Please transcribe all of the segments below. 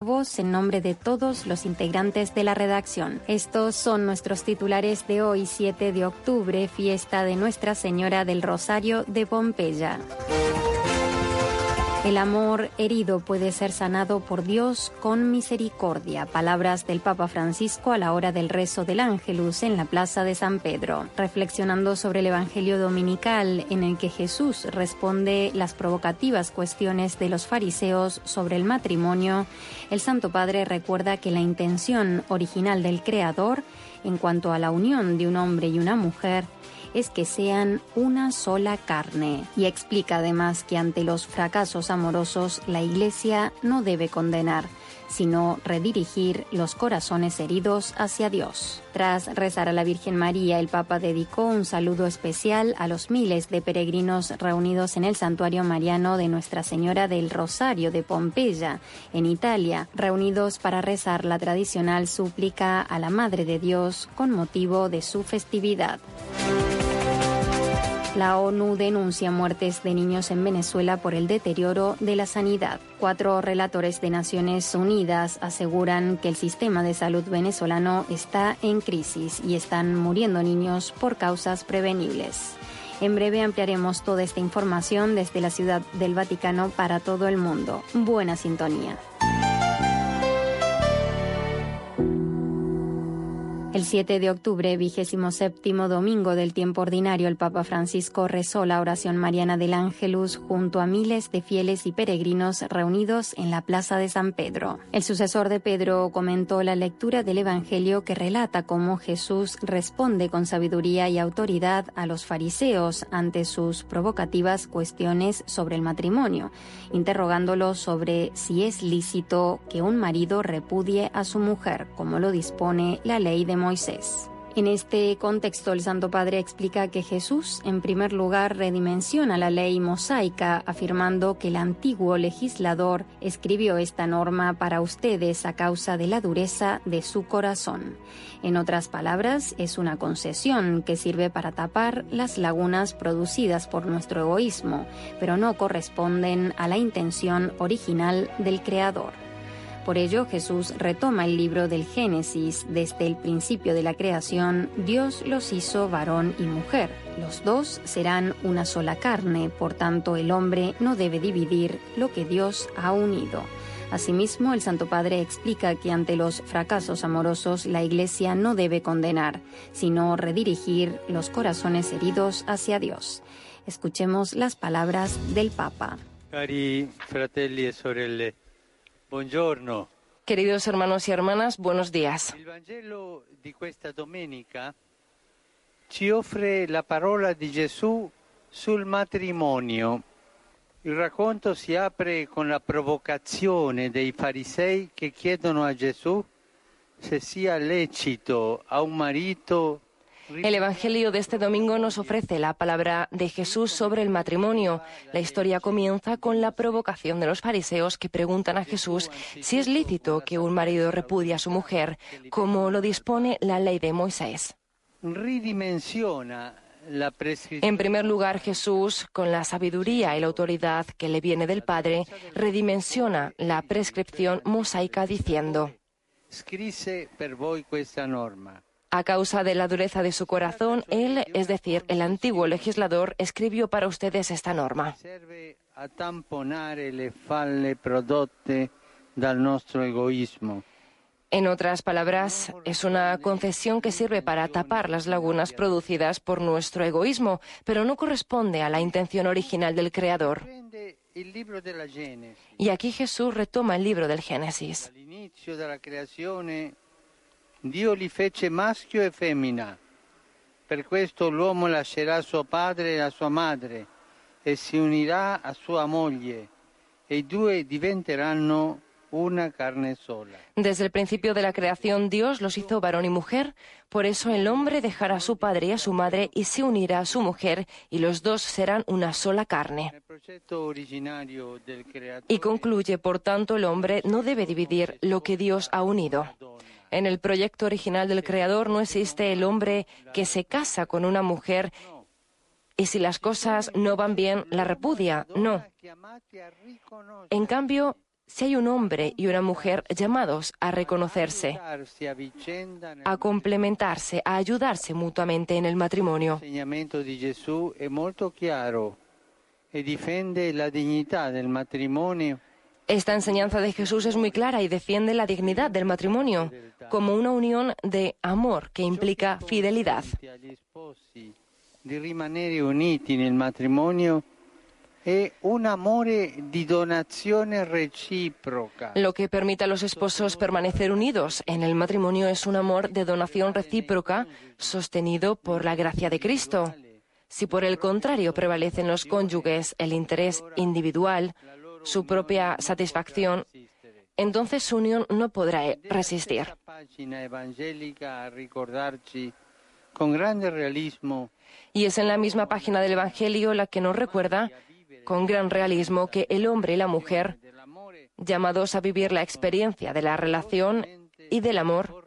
Voz en nombre de todos los integrantes de la redacción. Estos son nuestros titulares de hoy, 7 de octubre, fiesta de Nuestra Señora del Rosario de Pompeya. El amor herido puede ser sanado por Dios con misericordia. Palabras del Papa Francisco a la hora del rezo del Ángelus en la Plaza de San Pedro. Reflexionando sobre el Evangelio dominical en el que Jesús responde las provocativas cuestiones de los fariseos sobre el matrimonio, el Santo Padre recuerda que la intención original del Creador en cuanto a la unión de un hombre y una mujer es que sean una sola carne, y explica además que ante los fracasos amorosos la Iglesia no debe condenar, sino redirigir los corazones heridos hacia Dios. Tras rezar a la Virgen María, el Papa dedicó un saludo especial a los miles de peregrinos reunidos en el Santuario Mariano de Nuestra Señora del Rosario de Pompeya, en Italia, reunidos para rezar la tradicional súplica a la Madre de Dios con motivo de su festividad. La ONU denuncia muertes de niños en Venezuela por el deterioro de la sanidad. 4 relatores de Naciones Unidas aseguran que el sistema de salud venezolano está en crisis y están muriendo niños por causas prevenibles. En breve ampliaremos toda esta información desde la Ciudad del Vaticano para todo el mundo. Buena sintonía. El 7 de octubre, 27º domingo del tiempo ordinario, el Papa Francisco rezó la oración mariana del Ángelus junto a miles de fieles y peregrinos reunidos en la Plaza de San Pedro. El sucesor de Pedro comentó la lectura del Evangelio que relata cómo Jesús responde con sabiduría y autoridad a los fariseos ante sus provocativas cuestiones sobre el matrimonio, interrogándolos sobre si es lícito que un marido repudie a su mujer, como lo dispone la ley de Moisés. En este contexto, el Santo Padre explica que Jesús, en primer lugar, redimensiona la ley mosaica, afirmando que el antiguo legislador escribió esta norma para ustedes a causa de la dureza de su corazón. En otras palabras, es una concesión que sirve para tapar las lagunas producidas por nuestro egoísmo, pero no corresponden a la intención original del Creador. Por ello, Jesús retoma el libro del Génesis. Desde el principio de la creación, Dios los hizo varón y mujer. Los dos serán una sola carne, por tanto, el hombre no debe dividir lo que Dios ha unido. Asimismo, el Santo Padre explica que ante los fracasos amorosos la Iglesia no debe condenar, sino redirigir los corazones heridos hacia Dios. Escuchemos las palabras del Papa. Cari fratelli e sorelle, buongiorno. Queridos hermanos y hermanas, buenos días. Il Vangelo di questa domenica ci offre la parola di Gesù sul matrimonio. Il racconto si apre con la provocazione dei farisei che chiedono a Gesù se sia lecito a un marito. El Evangelio de este domingo nos ofrece la palabra de Jesús sobre el matrimonio. La historia comienza con la provocación de los fariseos que preguntan a Jesús si es lícito que un marido repudie a su mujer, como lo dispone la ley de Moisés. En primer lugar, Jesús, con la sabiduría y la autoridad que le viene del Padre, redimensiona la prescripción mosaica diciendo: a causa de la dureza de su corazón, él, es decir, el antiguo legislador, escribió para ustedes esta norma. Serve a tamponare le falle prodotte dal nostro egoísmo. En otras palabras, es una concesión que sirve para tapar las lagunas producidas por nuestro egoísmo, pero no corresponde a la intención original del Creador. Y aquí Jesús retoma el libro del Génesis. All'inizio della creazione Dio li fece maschio e femmina. Per questo l'uomo lascerà suo padre e la sua madre e si unirà a sua moglie e i due diventeranno una carne sola. Desde el principio de la creación, Dios los hizo varón y mujer. Por eso el hombre dejará a su padre y a su madre y se unirá a su mujer, y los dos serán una sola carne. Y concluye, por tanto, el hombre no debe dividir lo que Dios ha unido. En el proyecto original del Creador no existe el hombre que se casa con una mujer y si las cosas no van bien, la repudia. No. En cambio, si hay un hombre y una mujer llamados a reconocerse, a complementarse, a ayudarse mutuamente en el matrimonio. El enseñamiento de Jesús es muy claro y defiende la dignidad del matrimonio. Esta enseñanza de Jesús es muy clara y defiende la dignidad del matrimonio como una unión de amor que implica fidelidad. De rimanere uniti nel matrimonio è un amore di donazione reciproca. Lo que permite a los esposos permanecer unidos en el matrimonio es un amor de donación recíproca sostenido por la gracia de Cristo. Si por el contrario prevalecen los cónyuges el interés individual, su propia satisfacción, entonces su unión no podrá resistir. Con grande realismo. Y es en la misma página del Evangelio la que nos recuerda con gran realismo que el hombre y la mujer, llamados a vivir la experiencia de la relación y del amor,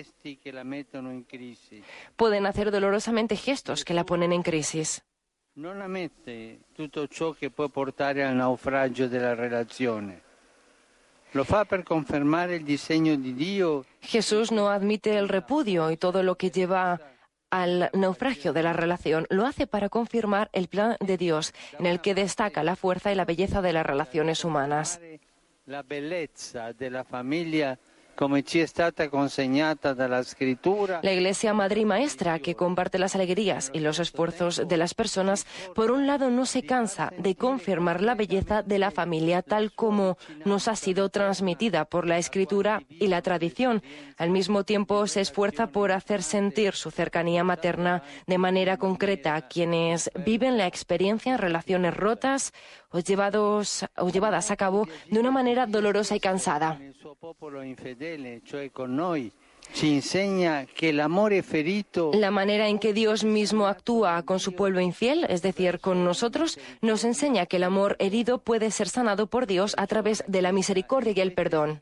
pueden hacer dolorosamente gestos que la ponen en crisis. Non ammette tutto ciò che può portare al naufragio della relazione. Lo fa per confermare il disegno di Dio. Jesús no admite el repudio y todo lo que lleva al naufragio de la relación. Lo hace para confirmar el plan de Dios, en el que destaca la fuerza y la belleza de las relaciones humanas. La bellezza della famiglia come ci è stata consegnata dalla Scrittura. La Iglesia Madre y Maestra, que comparte las alegrías y los esfuerzos de las personas, por un lado no se cansa de confirmar la belleza de la familia tal como nos ha sido transmitida por la Escritura y la tradición. Al mismo tiempo se esfuerza por hacer sentir su cercanía materna de manera concreta a quienes viven la experiencia en relaciones rotas o llevadas a cabo de una manera dolorosa y cansada. La manera en que Dios mismo actúa con su pueblo infiel, es decir, con nosotros, nos enseña que el amor herido puede ser sanado por Dios a través de la misericordia y el perdón.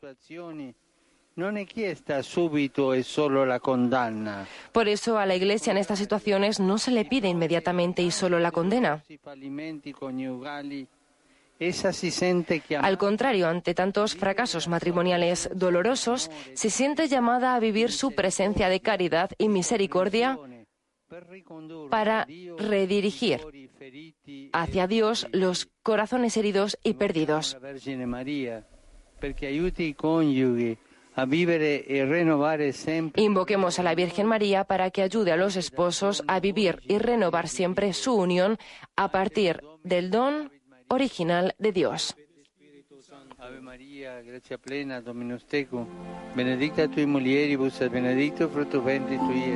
Por eso a la Iglesia en estas situaciones no se le pide inmediatamente y solo la condena. Al contrario, ante tantos fracasos matrimoniales dolorosos, se siente llamada a vivir su presencia de caridad y misericordia para redirigir hacia Dios los corazones heridos y perdidos. Invoquemos a la Virgen María para que ayude a los esposos a vivir y renovar siempre su unión a partir del don original de Dios. Ave María, gracia plena, Dominus tecum, benedicta tui mulieribus et benedictus fructus ventris tui.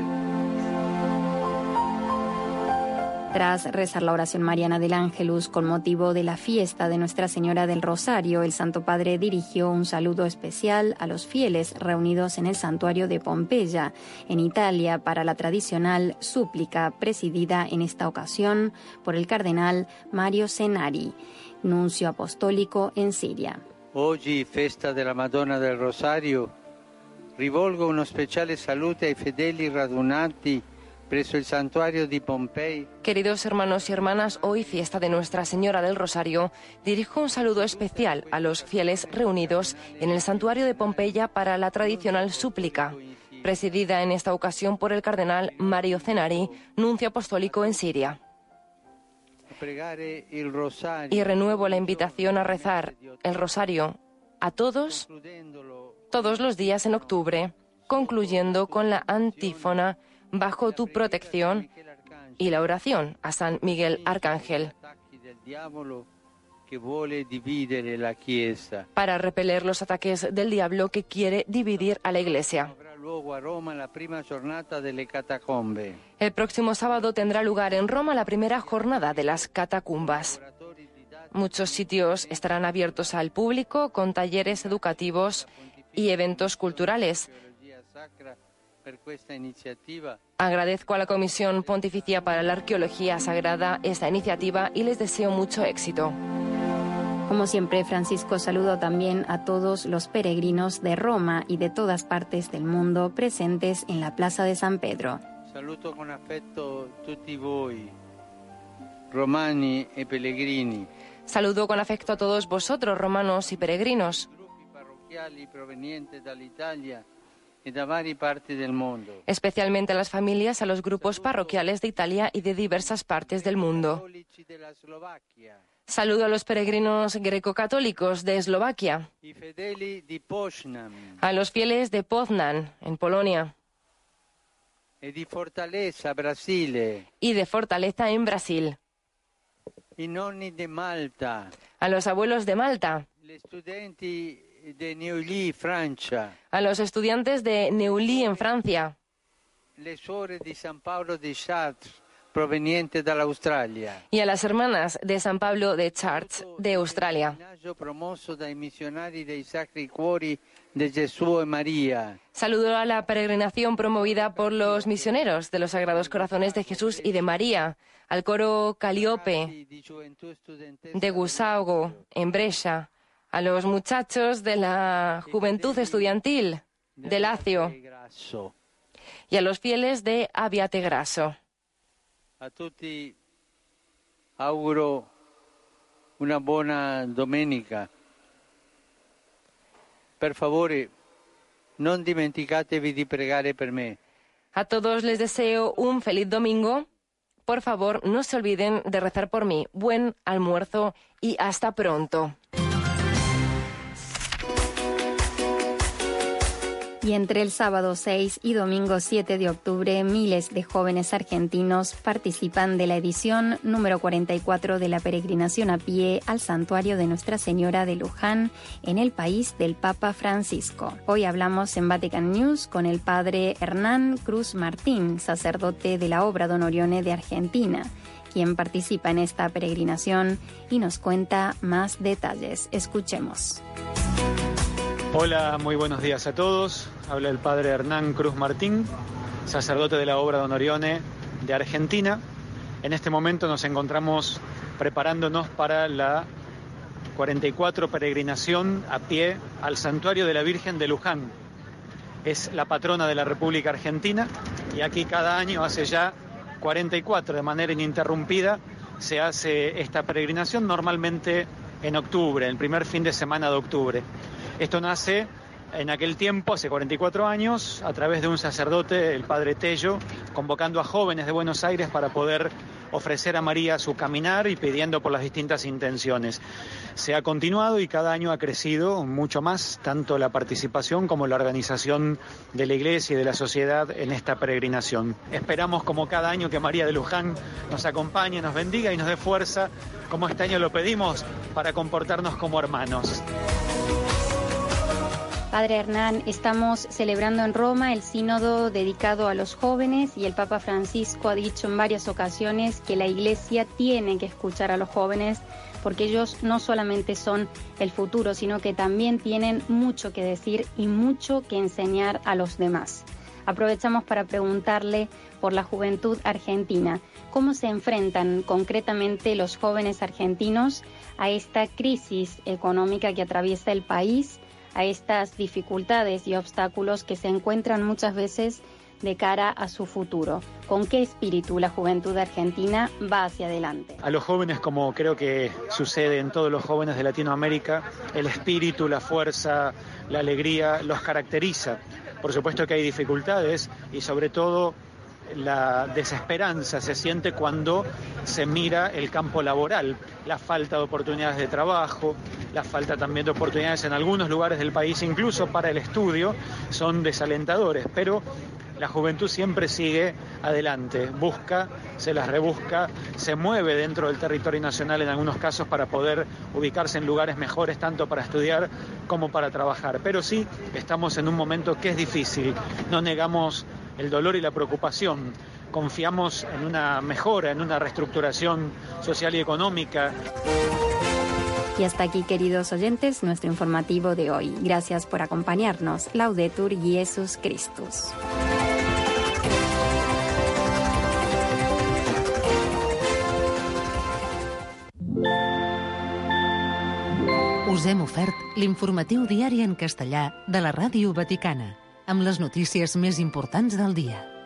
Tras rezar la oración mariana del Ángelus con motivo de la fiesta de Nuestra Señora del Rosario, el Santo Padre dirigió un saludo especial a los fieles reunidos en el santuario de Pompeya, en Italia, para la tradicional súplica presidida en esta ocasión por el cardenal Mario Cenari, nuncio apostólico en Siria. Oggi, festa della Madonna del Rosario, rivolgo uno speciale saluto ai fedeli radunati presso il santuario di Pompei. Queridos hermanos y hermanas, hoy, fiesta de Nuestra Señora del Rosario, dirijo un saludo especial a los fieles reunidos en el santuario de Pompeya para la tradicional súplica, presidida en esta ocasión por el cardenal Mario Cenari, nuncio apostólico en Siria. Y renuevo la invitación a rezar el rosario a todos los días en octubre, concluyendo con la antífona bajo tu protección y la oración a San Miguel Arcángel para repeler los ataques del diablo que quiere dividir a la Iglesia. El próximo sábado tendrá lugar en Roma la primera jornada de las catacumbas. Muchos sitios estarán abiertos al público con talleres educativos y eventos culturales. Agradezco a la Comisión Pontificia para la Arqueología Sagrada esta iniciativa y les deseo mucho éxito. Como siempre, Francisco, saludo también a todos los peregrinos de Roma y de todas partes del mundo presentes en la Plaza de San Pedro. Saluto con afecto tutti voi, romani e pellegrini. Saludo con afecto a todos vosotros, romanos y peregrinos. especialmente a las familias, a los grupos parroquiales de Italia y de diversas partes del mundo. Saludo a los peregrinos greco-católicos de Eslovaquia, a los fieles de Poznan, en Polonia, y de Fortaleza, en Brasil, a los abuelos de Malta, a los estudiantes de Neuilly, en Francia, y a las hermanas de San Pablo de Chartres, de Australia. Saludo a la peregrinación promovida por los misioneros de los Sagrados Corazones de Jesús y de María, al coro Caliope de Gusaugo, en Brescia, a los muchachos de la Juventud Estudiantil de Lazio y a los fieles de Abbiategrasso. A tutti auguro una buona domenica. Per favore, non dimenticatevi di pregare per me. A todos les deseo un feliz domingo. Por favor, no se olviden de rezar por mí. Buen almuerzo y hasta pronto. Y entre el sábado 6 y domingo 7 de octubre, miles de jóvenes argentinos participan de la edición número 44 de la peregrinación a pie al santuario de Nuestra Señora de Luján, en el país del Papa Francisco. Hoy hablamos en Vatican News con el padre Hernán Cruz Martín, sacerdote de la Obra Don Orione de Argentina, quien participa en esta peregrinación y nos cuenta más detalles. Escuchemos. Hola, muy buenos días a todos. Habla el padre Hernán Cruz Martín, sacerdote de la Obra Don Orione de Argentina. En este momento nos encontramos preparándonos para la 44 peregrinación a pie al Santuario de la Virgen de Luján. Es la patrona de la República Argentina y aquí cada año, hace ya 44, de manera ininterrumpida, se hace esta peregrinación, normalmente en octubre, el primer fin de semana de octubre. Esto nace en aquel tiempo, hace 44 años, a través de un sacerdote, el padre Tello, convocando a jóvenes de Buenos Aires para poder ofrecer a María su caminar y pidiendo por las distintas intenciones. Se ha continuado y cada año ha crecido mucho más, tanto la participación como la organización de la Iglesia y de la sociedad en esta peregrinación. Esperamos, como cada año, que María de Luján nos acompañe, nos bendiga y nos dé fuerza, como este año lo pedimos, para comportarnos como hermanos. Padre Hernán, estamos celebrando en Roma el sínodo dedicado a los jóvenes y el Papa Francisco ha dicho en varias ocasiones que la Iglesia tiene que escuchar a los jóvenes porque ellos no solamente son el futuro, sino que también tienen mucho que decir y mucho que enseñar a los demás. Aprovechamos para preguntarle por la juventud argentina. ¿Cómo se enfrentan concretamente los jóvenes argentinos a esta crisis económica que atraviesa el país, a estas dificultades y obstáculos que se encuentran muchas veces de cara a su futuro? ¿Con qué espíritu la juventud argentina va hacia adelante? A los jóvenes, como creo que sucede en todos los jóvenes de Latinoamérica, el espíritu, la fuerza, la alegría los caracteriza. Por supuesto que hay dificultades y sobre todo la desesperanza se siente cuando se mira el campo laboral, la falta de oportunidades de trabajo, la falta también de oportunidades en algunos lugares del país, incluso para el estudio, son desalentadores, pero la juventud siempre sigue adelante, busca, se las rebusca, se mueve dentro del territorio nacional en algunos casos para poder ubicarse en lugares mejores, tanto para estudiar como para trabajar. Pero sí, estamos en un momento que es difícil, no negamos el dolor y la preocupación, confiamos en una mejora, en una reestructuración social y económica. Y hasta aquí, queridos oyentes, nuestro informativo de hoy. Gracias por acompañarnos. Laudetur Jesus Christus. Us hem ofert l'informatiu diari en castellà de la Ràdio Vaticana, amb les notícies més importants del dia.